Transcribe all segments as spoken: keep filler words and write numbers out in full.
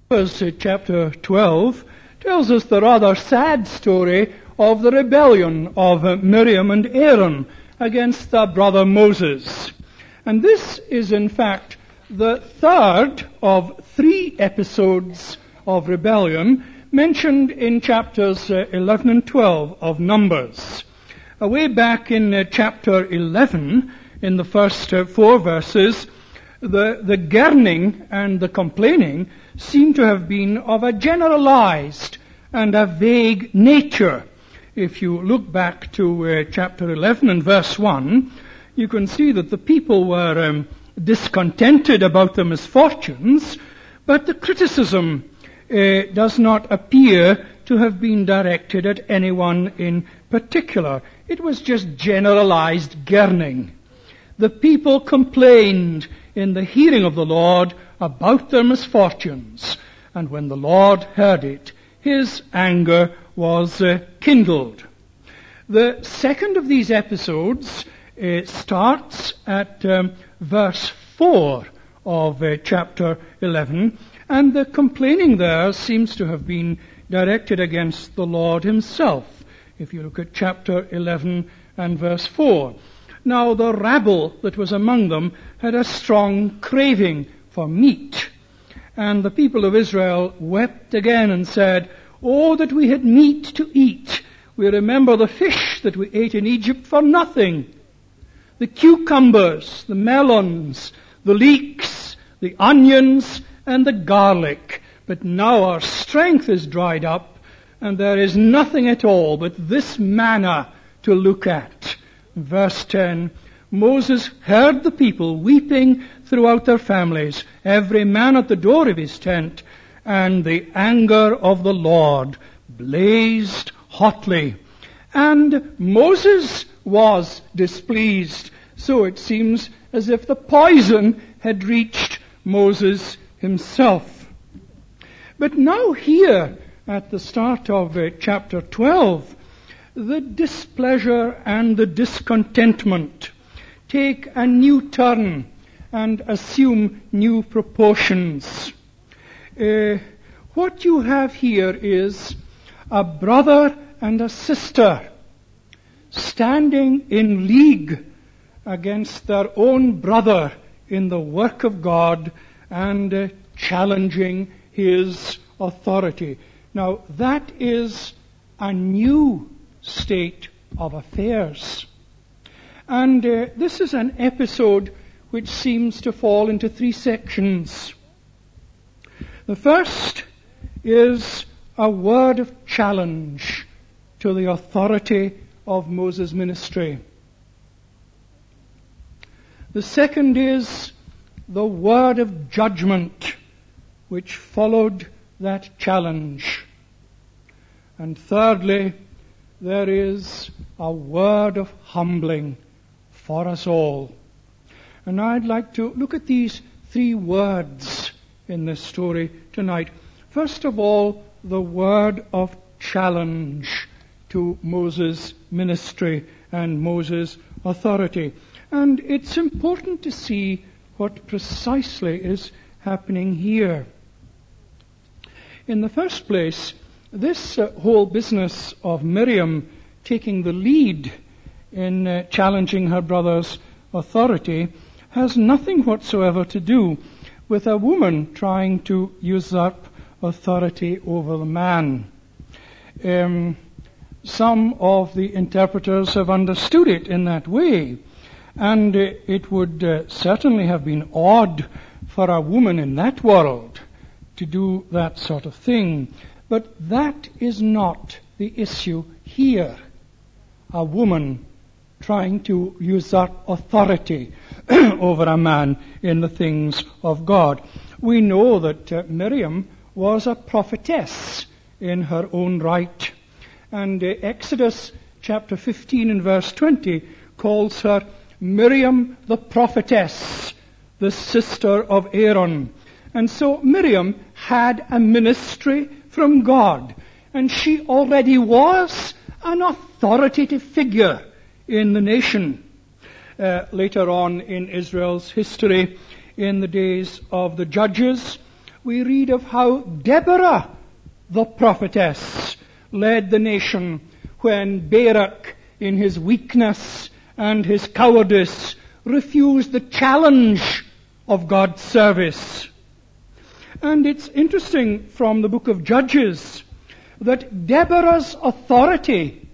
Verse chapter twelve tells us the rather sad story of the rebellion of uh, Miriam and Aaron against their brother Moses. And this is in fact the third of three episodes of rebellion mentioned in chapters uh, eleven and twelve of Numbers. Uh, way back in uh, chapter eleven, in the first uh, four verses, the, the gurning and the complaining seem to have been of a generalized and a vague nature. If you look back to uh, chapter eleven and verse one, you can see that the people were um, discontented about the misfortunes, but the criticism uh, does not appear to have been directed at anyone in particular. It was just generalized gurning. The people complained in the hearing of the Lord about their misfortunes, and when the Lord heard it, his anger was uh, kindled. The second of these episodes uh, starts at um, verse four of uh, chapter eleven, and the complaining there seems to have been directed against the Lord himself, if you look at chapter eleven and verse four. Now the rabble that was among them had a strong craving for meat, and the people of Israel wept again and said, "Oh, that we had meat to eat! We remember the fish that we ate in Egypt for nothing. The cucumbers, the melons, the leeks, the onions, and the garlic. But now our strength is dried up, and there is nothing at all but this manna to look at." Verse ten, Moses heard the people weeping throughout their families, every man at the door of his tent, and the anger of the Lord blazed hotly. And Moses was displeased, so it seems as if the poison had reached Moses himself. But now here, at the start of uh, chapter twelve, the displeasure and the discontentment take a new turn and assume new proportions. Uh, what you have here is a brother and a sister standing in league against their own brother in the work of God and uh, challenging his authority. Now that is a new state of affairs. And uh, this is an episode which seems to fall into three sections. The first is a word of challenge to the authority of Moses' ministry. The second is the word of judgment which followed that challenge. And thirdly, there is a word of humbling for us all. And I'd like to look at these three words in this story tonight. First of all, the word of challenge to Moses' ministry and Moses' authority. And it's important to see what precisely is happening here. In the first place, this uh, whole business of Miriam taking the lead in uh, challenging her brother's authority has nothing whatsoever to do with a woman trying to usurp authority over the man. Um, some of the interpreters have understood it in that way, and uh, it would uh, certainly have been odd for a woman in that world to do that sort of thing. But that is not the issue here. A woman trying to usurp authority over a man in the things of God. We know that uh, Miriam was a prophetess in her own right. And uh, Exodus chapter fifteen and verse twenty calls her Miriam the prophetess, the sister of Aaron. And so Miriam had a ministry from God, and she already was an authoritative figure in the nation. Uh, later on in Israel's history, in the days of the judges, we read of how Deborah, the prophetess, led the nation when Barak, in his weakness and his cowardice, refused the challenge of God's service. And it's interesting from the book of Judges that Deborah's authority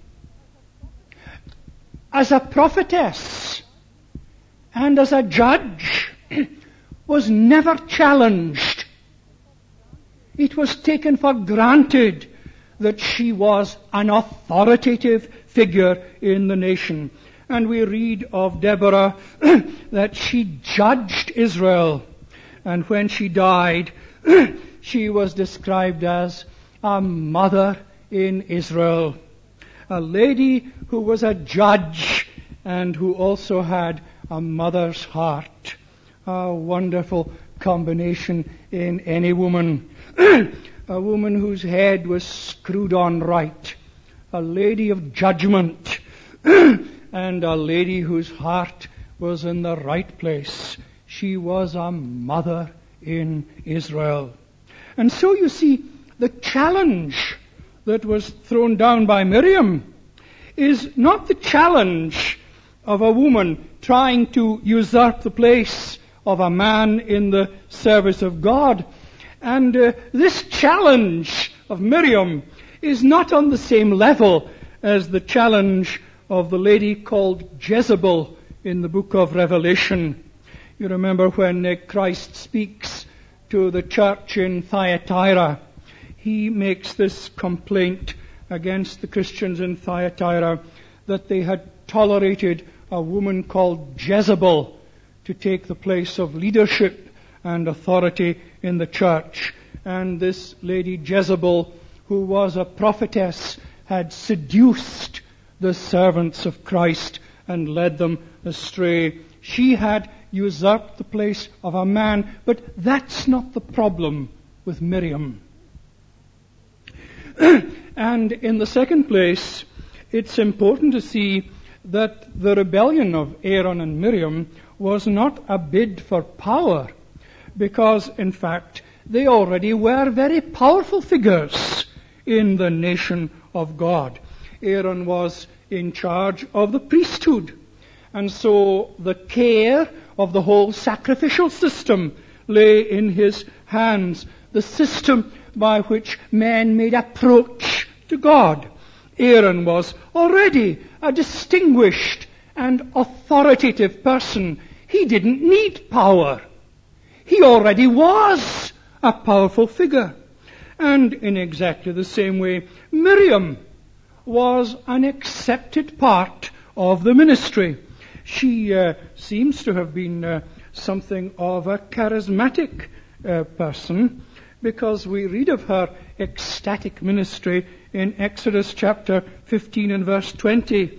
as a prophetess and as a judge was never challenged. It was taken for granted that she was an authoritative figure in the nation. And we read of Deborah that she judged Israel. And when she died, she was described as a mother in Israel. A lady who was a judge and who also had a mother's heart. A wonderful combination in any woman. A woman whose head was screwed on right. A lady of judgment. And a lady whose heart was in the right place. She was a mother in Israel. And so you see, the challenge that was thrown down by Miriam is not the challenge of a woman trying to usurp the place of a man in the service of God. And uh, this challenge of Miriam is not on the same level as the challenge of the lady called Jezebel in the book of Revelation. You remember when uh, Christ speaks to the church in Thyatira, he makes this complaint against the Christians in Thyatira that they had tolerated a woman called Jezebel to take the place of leadership and authority in the church. And this lady Jezebel, who was a prophetess, had seduced the servants of Christ and led them astray. She had usurped the place of a man, but that's not the problem with Miriam. And in the second place, it's important to see that the rebellion of Aaron and Miriam was not a bid for power, because in fact they already were very powerful figures in the nation of God. Aaron was in charge of the priesthood, and so the care of the whole sacrificial system lay in his hands, the system by which men made approach to God. Aaron was already a distinguished and authoritative person. He didn't need power. He already was a powerful figure. And in exactly the same way, Miriam was an accepted part of the ministry. She uh, seems to have been uh, something of a charismatic uh, person, because we read of her ecstatic ministry in Exodus chapter fifteen and verse twenty,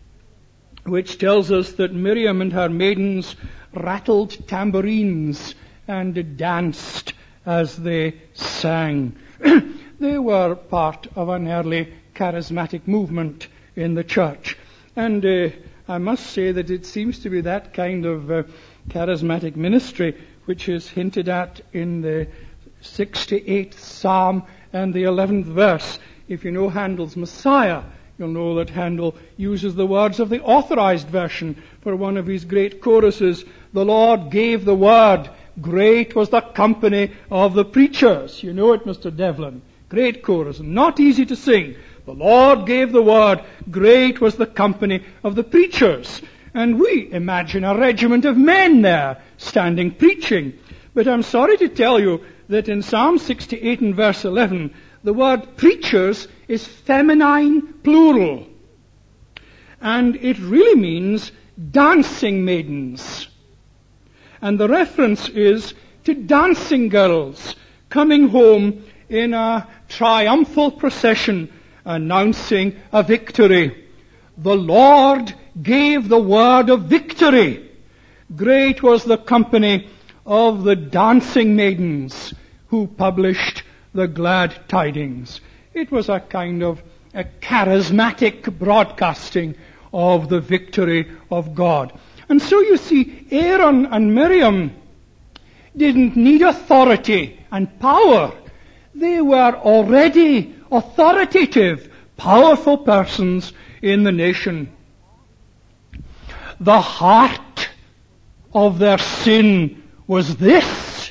which tells us that Miriam and her maidens rattled tambourines and danced as they sang. They were part of an early charismatic movement in the church. And uh, I must say that it seems to be that kind of uh, charismatic ministry which is hinted at in the sixty-eighth Psalm and the eleventh verse. If you know Handel's Messiah, you'll know that Handel uses the words of the authorized version for one of his great choruses. The Lord gave the word, great was the company of the preachers. You know it, Mister Devlin. Great chorus, not easy to sing. The Lord gave the word, great was the company of the preachers. And we imagine a regiment of men there standing preaching. But I'm sorry to tell you that in Psalm sixty-eight and verse eleven, the word preachers is feminine plural. And it really means dancing maidens. And the reference is to dancing girls coming home in a triumphal procession announcing a victory. The Lord gave the word of victory. Great was the company of the dancing maidens who published the glad tidings. It was a kind of a charismatic broadcasting of the victory of God. And so you see, Aaron and Miriam didn't need authority and power. They were already authoritative, powerful persons in the nation. The heart of their sin was this,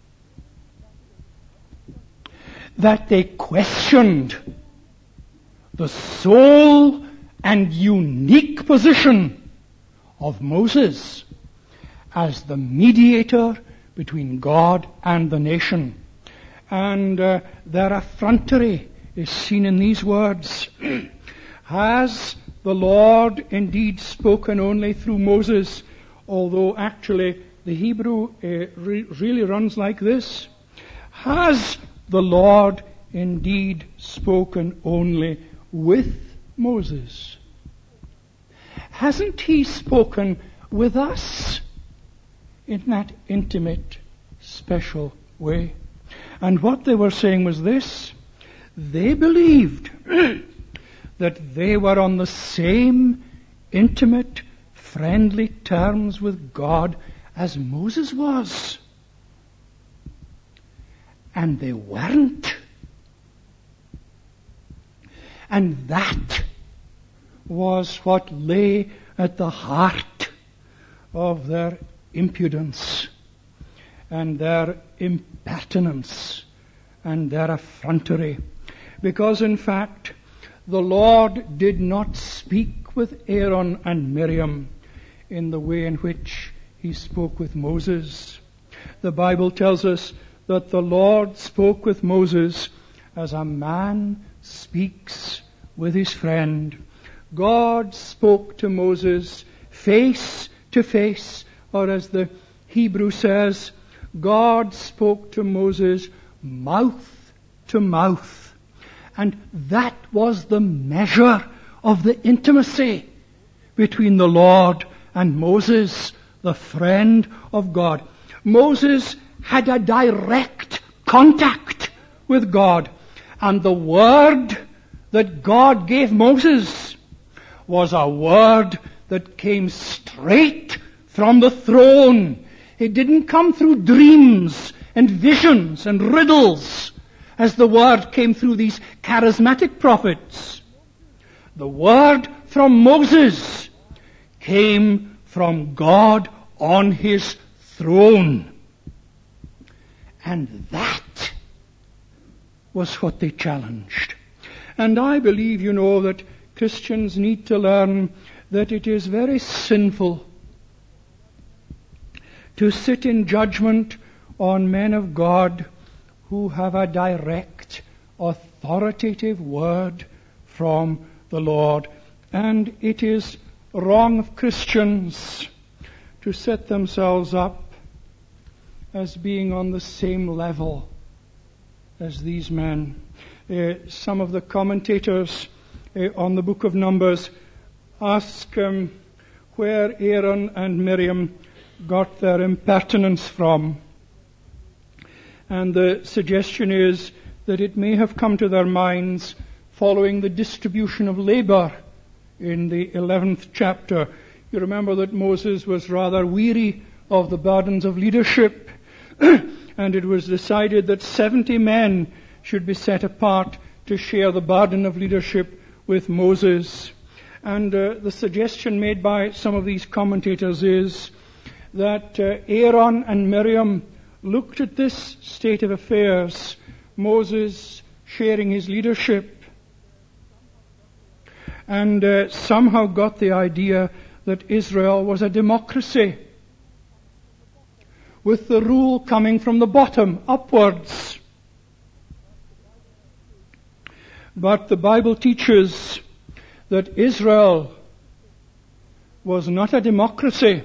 that they questioned the sole and unique position of Moses as the mediator between God and the nation. And uh, their effrontery is seen in these words. Has the Lord indeed spoken only through Moses? Although actually the Hebrew uh, re- really runs like this. Has the Lord indeed spoken only with Moses? Hasn't he spoken with us in that intimate, special way? And what they were saying was this: they believed that they were on the same intimate, friendly terms with God as Moses was. And they weren't. And that was what lay at the heart of their impudence and their impertinence and their effrontery. Because in fact, the Lord did not speak with Aaron and Miriam in the way in which he spoke with Moses. The Bible tells us that the Lord spoke with Moses as a man speaks with his friend. God spoke to Moses face to face, or as the Hebrew says, God spoke to Moses mouth to mouth. And that was the measure of the intimacy between the Lord and Moses, the friend of God. Moses had a direct contact with God, and the word that God gave Moses was a word that came straight from the throne. It didn't come through dreams and visions and riddles as the word came through these charismatic prophets. The word from Moses came from God on his throne. And that was what they challenged. And I believe, you know, that Christians need to learn that it is very sinful to sit in judgment on men of God who have a direct, authoritative word from the Lord. And it is wrong of Christians to set themselves up as being on the same level as these men. Uh, some of the commentators uh, on the book of Numbers ask um, where Aaron and Miriam got their impertinence from. And the suggestion is that it may have come to their minds following the distribution of labor in the eleventh chapter. You remember that Moses was rather weary of the burdens of leadership, and it was decided that seventy men should be set apart to share the burden of leadership with Moses. And uh, the suggestion made by some of these commentators is that uh, Aaron and Miriam looked at this state of affairs, Moses sharing his leadership, and uh, somehow got the idea that Israel was a democracy, with the rule coming from the bottom upwards. But the Bible teaches that Israel was not a democracy.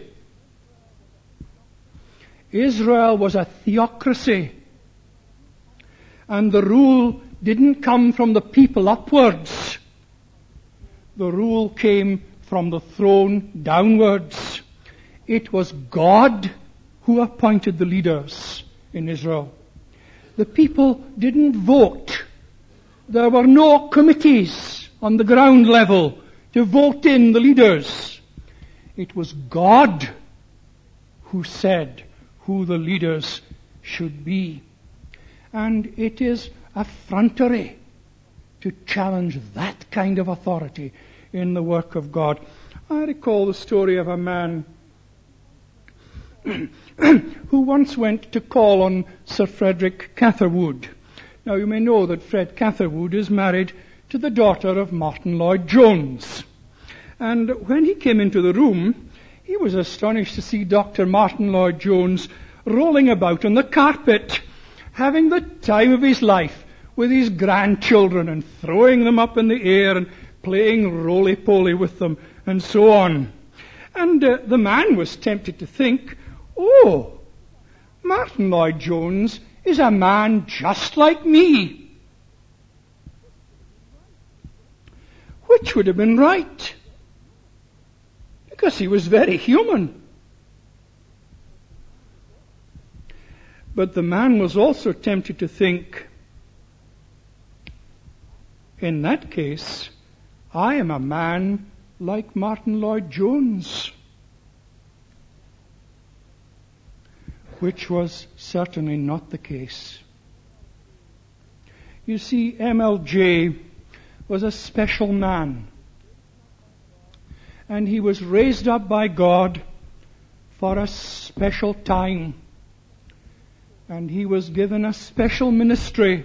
Israel was a theocracy. And the rule didn't come from the people upwards. The rule came from the throne downwards. It was God who appointed the leaders in Israel. The people didn't vote. There were no committees on the ground level to vote in the leaders. It was God who said who the leaders should be. And it is effrontery to challenge that kind of authority in the work of God. I recall the story of a man who once went to call on Sir Frederick Catherwood. Now you may know that Fred Catherwood is married to the daughter of Martyn Lloyd-Jones. And when he came into the room, he was astonished to see Doctor Martyn Lloyd-Jones rolling about on the carpet, having the time of his life with his grandchildren and throwing them up in the air and playing roly-poly with them and so on. And uh, the man was tempted to think, oh, Martyn Lloyd-Jones is a man just like me. Which would have been right, because he was very human. But the man was also tempted to think, in that case, I am a man like Martyn Lloyd-Jones. Which was certainly not the case. You see, M L J was a special man. And he was raised up by God for a special time. And he was given a special ministry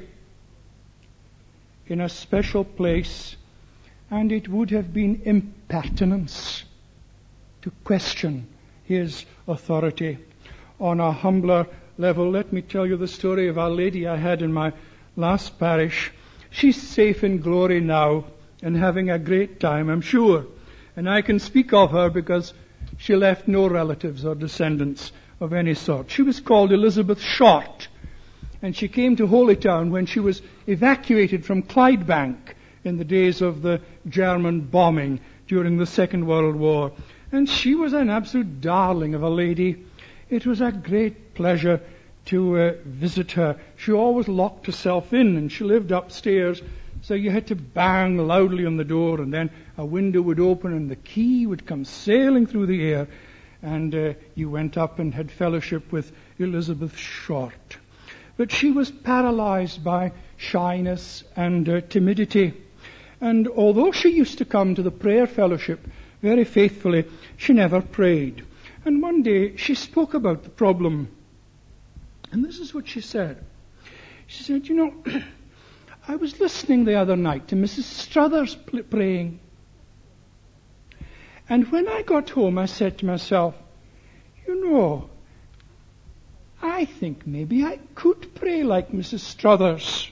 in a special place. And it would have been impertinence to question his authority. On a humbler level, let me tell you the story of a lady I had in my last parish. She's safe in glory now and having a great time, I'm sure. And I can speak of her because she left no relatives or descendants of any sort. She was called Elizabeth Short, and she came to Holytown when she was evacuated from Clydebank in the days of the German bombing during the Second World War. And she was an absolute darling of a lady. It was a great pleasure to uh, visit her. She always locked herself in, and she lived upstairs, so you had to bang loudly on the door, and then a window would open and the key would come sailing through the air, and uh, you went up and had fellowship with Elizabeth Short. But she was paralyzed by shyness and uh, timidity, and although she used to come to the prayer fellowship very faithfully, she never prayed. And one day she spoke about the problem. And this is what she said. She said, you know, I was listening the other night to Missus Struthers pl- praying. And when I got home, I said to myself, you know, I think maybe I could pray like Missus Struthers.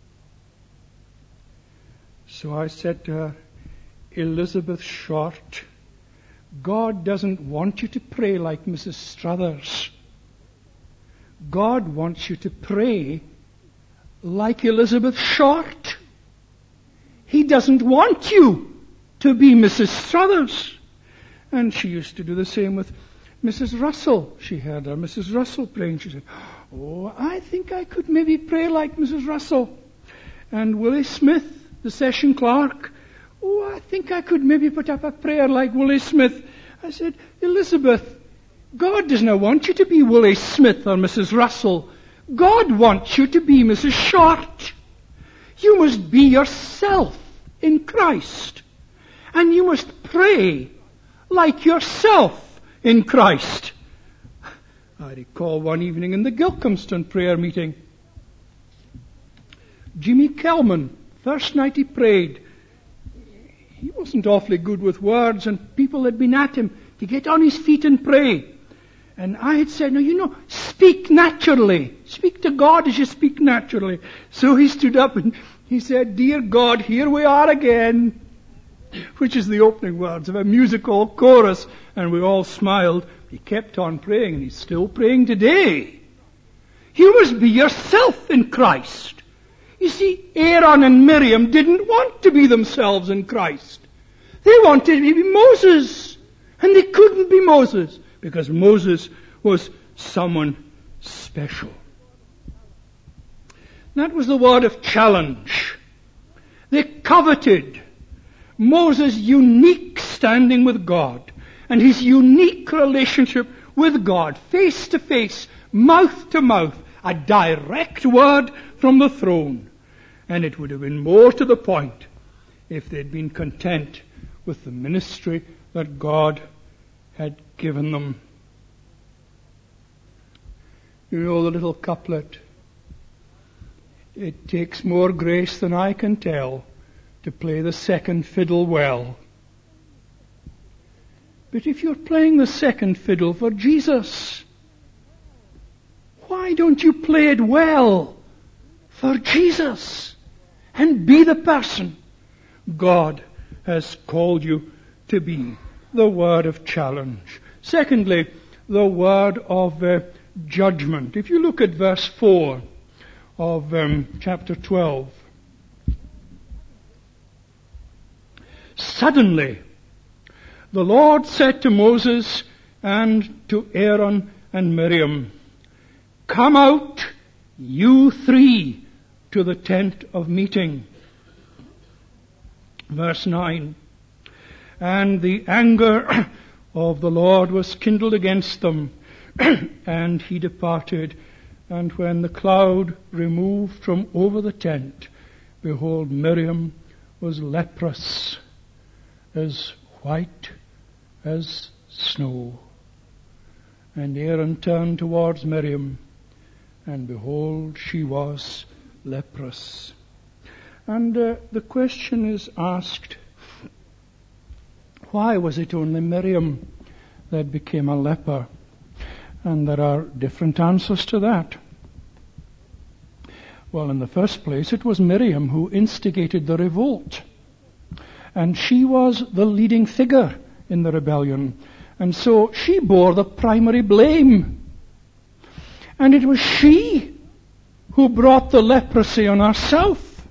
So I said to her, Elizabeth Short, God doesn't want you to pray like Missus Struthers. God wants you to pray like Elizabeth Short. He doesn't want you to be Missus Struthers. And she used to do the same with Missus Russell. She had her Missus Russell praying. She said, oh, I think I could maybe pray like Missus Russell. And Willie Smith, the session clerk, oh, I think I could maybe put up a prayer like Willie Smith. I said, Elizabeth, God does not want you to be Willie Smith or Missus Russell. God wants you to be Missus Short. You must be yourself in Christ. And you must pray like yourself in Christ. I recall one evening in the Gilcomston prayer meeting, Jimmy Kelman, first night he prayed, he wasn't awfully good with words, and people had been at him to get on his feet and pray. And I had said, no, you know, speak naturally. Speak to God as you speak naturally. So he stood up and he said, Dear God, here we are again, which is the opening words of a musical chorus. And we all smiled. He kept on praying, and he's still praying today. You must be yourself in Christ. You see, Aaron and Miriam didn't want to be themselves in Christ. They wanted to be Moses. And they couldn't be Moses, because Moses was someone special. That was the word of challenge. They coveted Moses' unique standing with God and his unique relationship with God, face to face, mouth to mouth, a direct word from the throne. And it would have been more to the point if they'd been content with the ministry that God had given them. You know the little couplet, "It takes more grace than I can tell to play the second fiddle well." But if you're playing the second fiddle for Jesus, why don't you play it well for Jesus and be the person God has called you to be? The word of challenge. Secondly, the word of uh, judgment. If you look at verse four of um, chapter twelve. Suddenly, the Lord said to Moses and to Aaron and Miriam, "Come out, you three, to the tent of meeting." Verse nine. And the anger of the Lord was kindled against them, and he departed. And when the cloud removed from over the tent, behold, Miriam was leprous, as white as snow. And Aaron turned towards Miriam, and behold, she was leprous. And uh, the question is asked, why was it only Miriam that became a leper? And there are different answers to that. Well, in the first place, it was Miriam who instigated the revolt. And she was the leading figure in the rebellion. And so she bore the primary blame. And it was she who brought the leprosy on herself.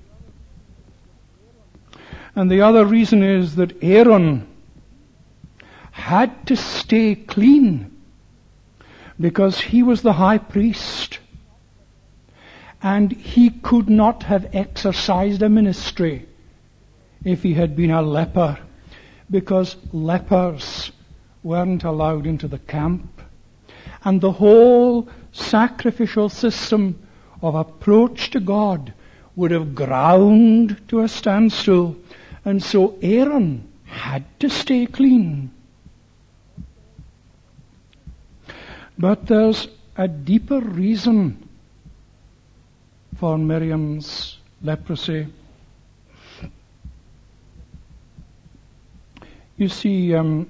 And the other reason is that Aaron had to stay clean because he was the high priest. And he could not have exercised a ministry if he had been a leper, because lepers weren't allowed into the camp. And the whole sacrificial system of approach to God would have ground to a standstill. And so Aaron had to stay clean. But there's a deeper reason for Miriam's leprosy. You see, um,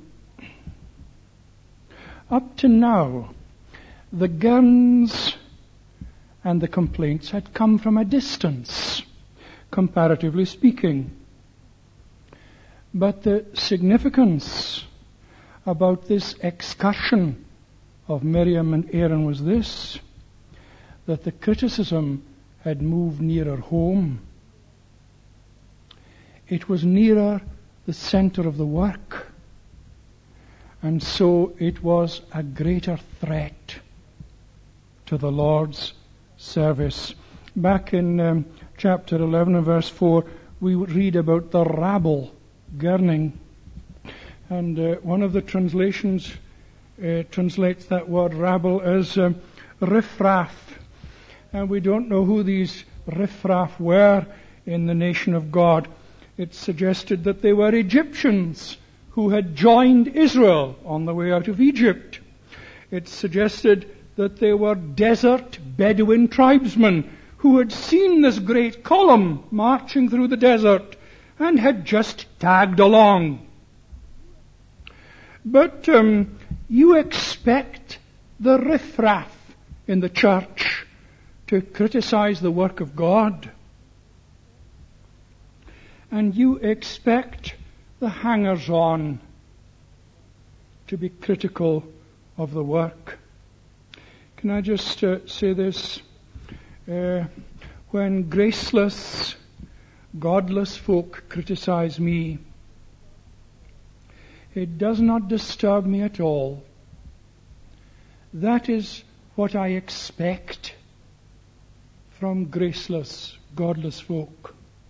up to now, the guns and the complaints had come from a distance, comparatively speaking. But the significance about this excursion of Miriam and Aaron was this, that the criticism had moved nearer home. It was nearer the center of the work. And so it was a greater threat to the Lord's service. Back in um, chapter eleven and verse four, we read about the rabble gurning. And uh, one of the translations uh, translates that word rabble as um, riffraff. And we don't know who these riffraff were in the nation of God. It suggested that they were Egyptians who had joined Israel on the way out of Egypt. It suggested that they were desert Bedouin tribesmen who had seen this great column marching through the desert and had just tagged along. But um, you expect the riffraff in the church to criticize the work of God. And you expect the hangers-on to be critical of the work. Can I just uh, say this? Uh, when graceless, godless folk criticize me, it does not disturb me at all. That is what I expect from graceless, godless folk.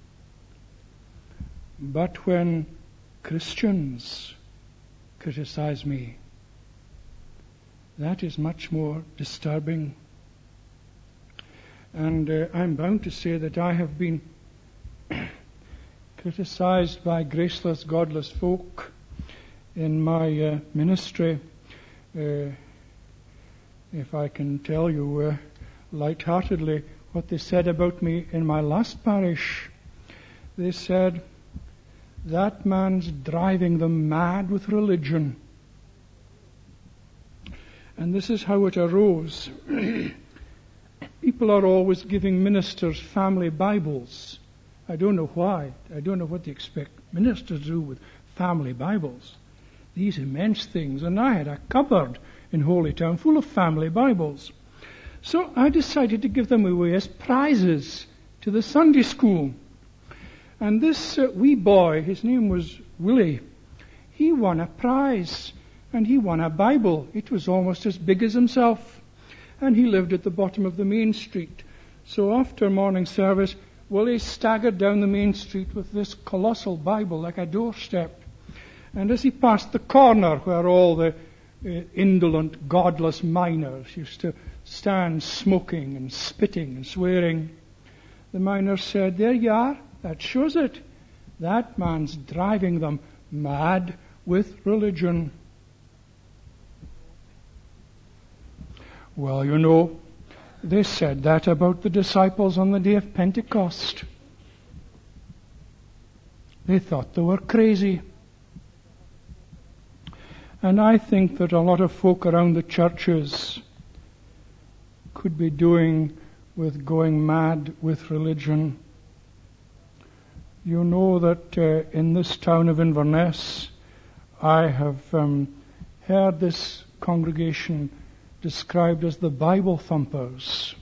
But when Christians criticize me, that is much more disturbing. And uh, I'm bound to say that I have been criticized by graceless, godless folk in my uh, ministry. Uh, if I can tell you uh, lightheartedly what they said about me in my last parish. They said, that man's driving them mad with religion. And this is how it arose. People are always giving ministers family Bibles. I don't know why. I don't know what they expect ministers to do with family Bibles. These immense things. And I had a cupboard in Holytown full of family Bibles. So I decided to give them away as prizes to the Sunday school. And this uh, wee boy, his name was Willie, he won a prize. And he won a Bible. It was almost as big as himself. And he lived at the bottom of the main street. So after morning service, Willie staggered down the main street with this colossal Bible like a doorstep. And as he passed the corner where all the uh, indolent, godless miners used to stand smoking and spitting and swearing, the miners said, there you are, that shows it. That man's driving them mad with religion. Well, you know, they said that about the disciples on the day of Pentecost. They thought they were crazy. And I think that a lot of folk around the churches could be doing with going mad with religion. You know that uh, in this town of Inverness, I have um, heard this congregation described as the Bible thumpers.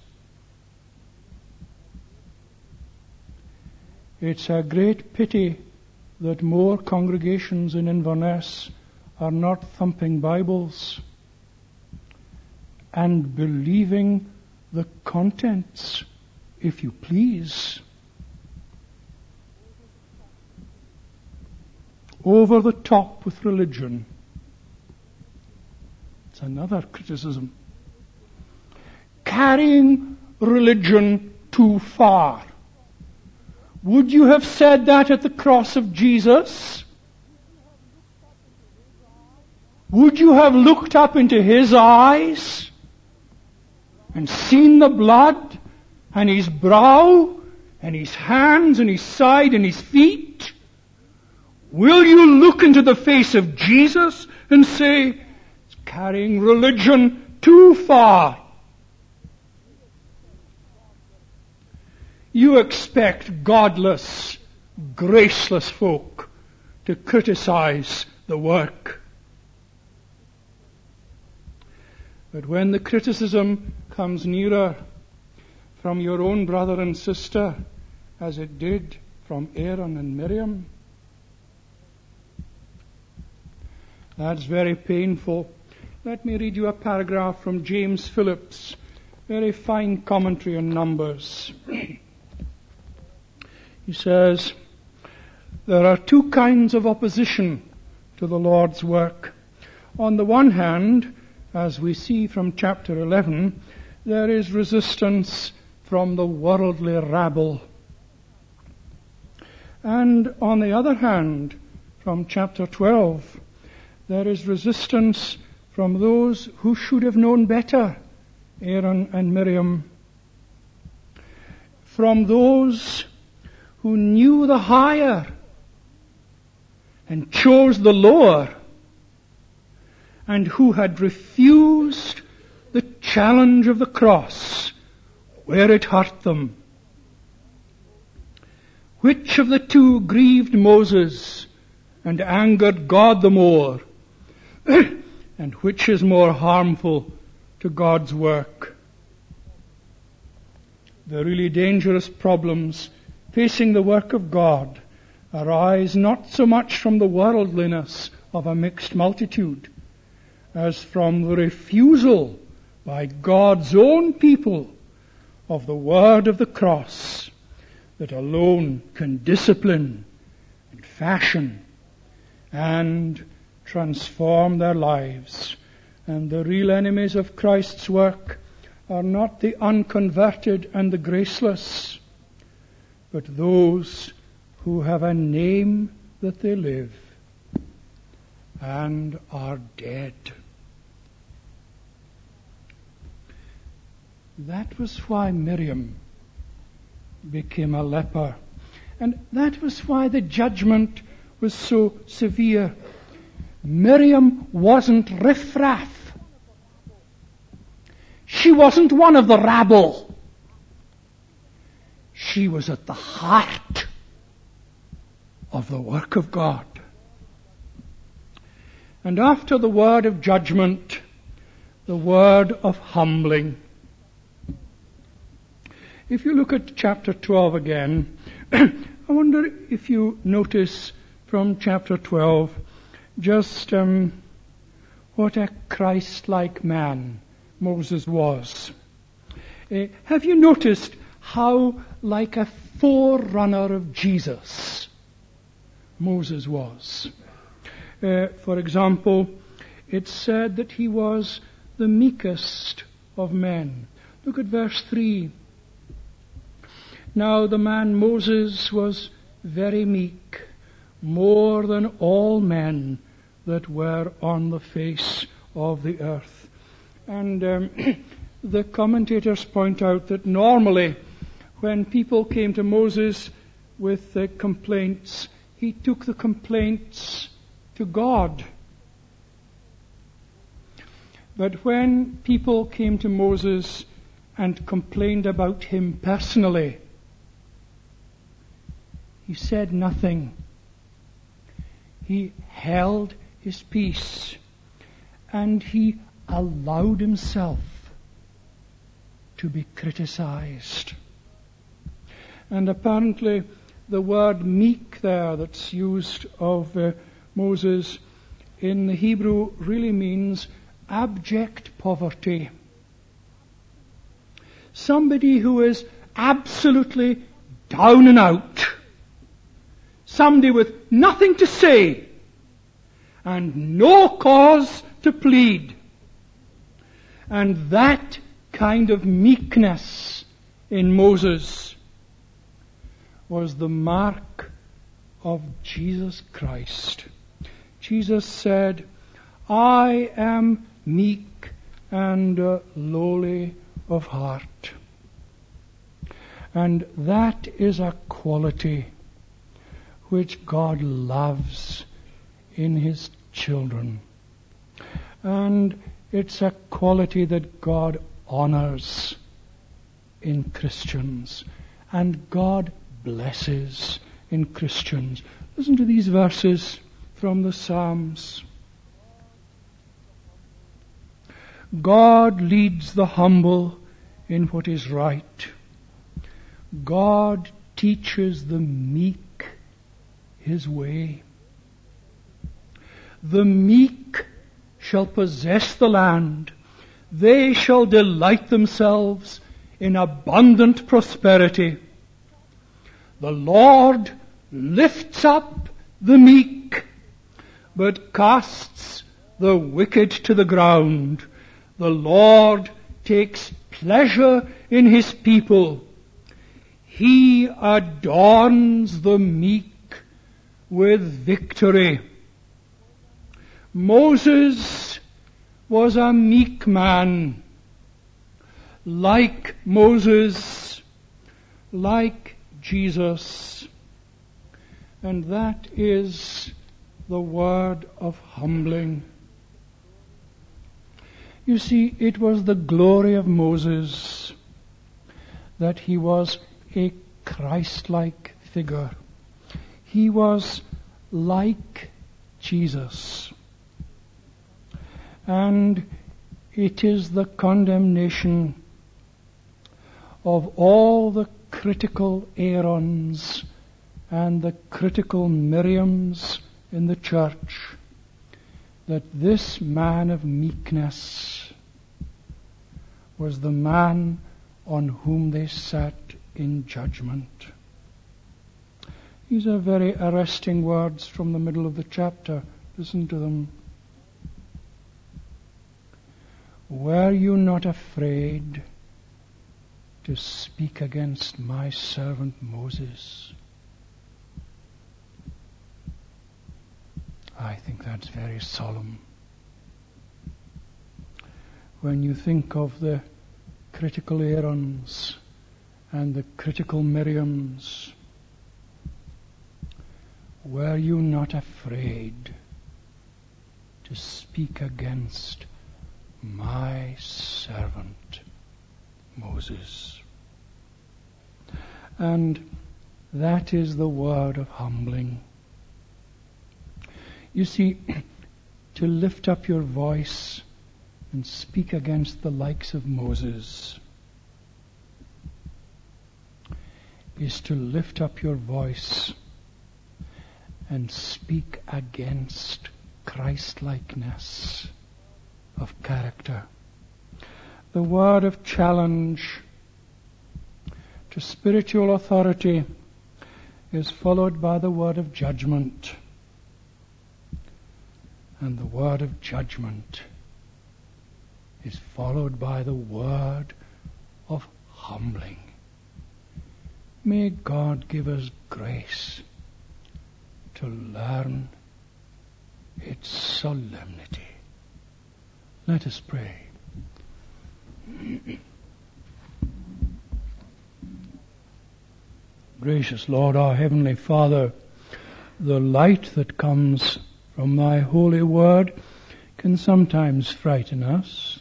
It's a great pity that more congregations in Inverness are not thumping Bibles and believing the contents, if you please. Over the top with religion. It's another criticism. Carrying religion too far. Would you have said that at the cross of Jesus? Would you have looked up into his eyes and seen the blood and his brow and his hands and his side and his feet? Will you look into the face of Jesus and say, carrying religion too far? You expect godless, graceless folk to criticize the work. But when the criticism comes nearer from your own brother and sister, as it did from Aaron and Miriam, that's very painful. Let me read you a paragraph from James Phillips, very fine commentary on Numbers. He says, there are two kinds of opposition to the Lord's work. On the one hand, as we see from chapter eleven, there is resistance from the worldly rabble. And on the other hand, from chapter twelve, there is resistance from those who should have known better, Aaron and Miriam. From those who knew the higher and chose the lower, and who had refused the challenge of the cross where it hurt them. Which of the two grieved Moses and angered God the more? And which is more harmful to God's work? The really dangerous problems facing the work of God arise not so much from the worldliness of a mixed multitude as from the refusal by God's own people of the word of the cross that alone can discipline and fashion and transform their lives. And the real enemies of Christ's work are not the unconverted and the graceless, but those who have a name that they live and are dead. That was why Miriam became a leper. And that was why the judgment was so severe. Miriam wasn't riffraff. She wasn't one of the rabble. She was at the heart of the work of God. And after the word of judgment, the word of humbling. If you look at chapter twelve again, I wonder if you notice from chapter twelve just um, what a Christ-like man Moses was. Uh, have you noticed how like a forerunner of Jesus Moses was? Uh, for example, it's said that he was the meekest of men. Look at verse three. Now the man Moses was very meek, more than all men that were on the face of the earth. And um, the commentators point out that normally when people came to Moses with uh, complaints, he took the complaints to God. But when people came to Moses and complained about him personally, he said nothing. He held his peace, and he allowed himself to be criticized. And apparently the word meek there that's used of uh, Moses in the Hebrew really means abject poverty. Somebody who is absolutely down and out. Somebody with nothing to say and no cause to plead. And that kind of meekness in Moses was the mark of Jesus Christ. Jesus said, I am meek and uh, lowly of heart. And that is a quality which God loves in His children. And it's a quality that God honors in Christians. And God blesses in Christians. Listen to these verses from the Psalms. God leads the humble in what is right. God teaches the meek His way. The meek shall possess the land. They shall delight themselves in abundant prosperity. The Lord lifts up the meek, but casts the wicked to the ground. The Lord takes pleasure in His people. He adorns the meek with victory. Moses was a meek man, like Moses, like Jesus. And that is the word of humbling. You see, it was the glory of Moses that he was a Christ-like figure. He was like Jesus. And it is the condemnation of all the critical Aarons and the critical Miriams in the church that this man of meekness was the man on whom they sat in judgment. These are very arresting words from the middle of the chapter. Listen to them. Were you not afraid to speak against my servant Moses. I think that's very solemn. When you think of the critical Aarons and the critical Miriams, were you not afraid to speak against my servant Moses? And that is the word of humbling. You see, to lift up your voice and speak against the likes of Moses is to lift up your voice and speak against Christ-likeness of character. The word of challenge to spiritual authority is followed by the word of judgment. And the word of judgment is followed by the word of humbling. May God give us grace to learn its solemnity. Let us pray. Gracious Lord, our Heavenly Father, the light that comes from Thy holy word can sometimes frighten us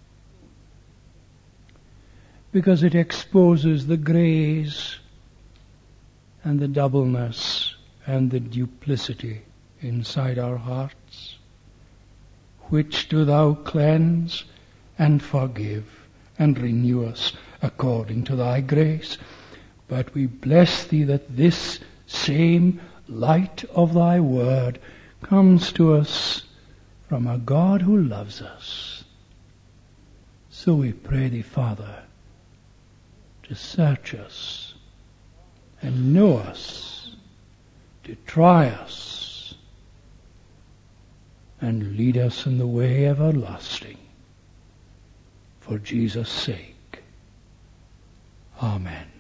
because it exposes the grays and the doubleness and the duplicity inside our hearts. Which do Thou cleanse and forgive and renew us according to Thy grace. But we bless Thee that this same light of Thy word comes to us from a God who loves us. So we pray Thee, Father, to search us and know us, to try us, and lead us in the way everlasting. For Jesus' sake. Amen.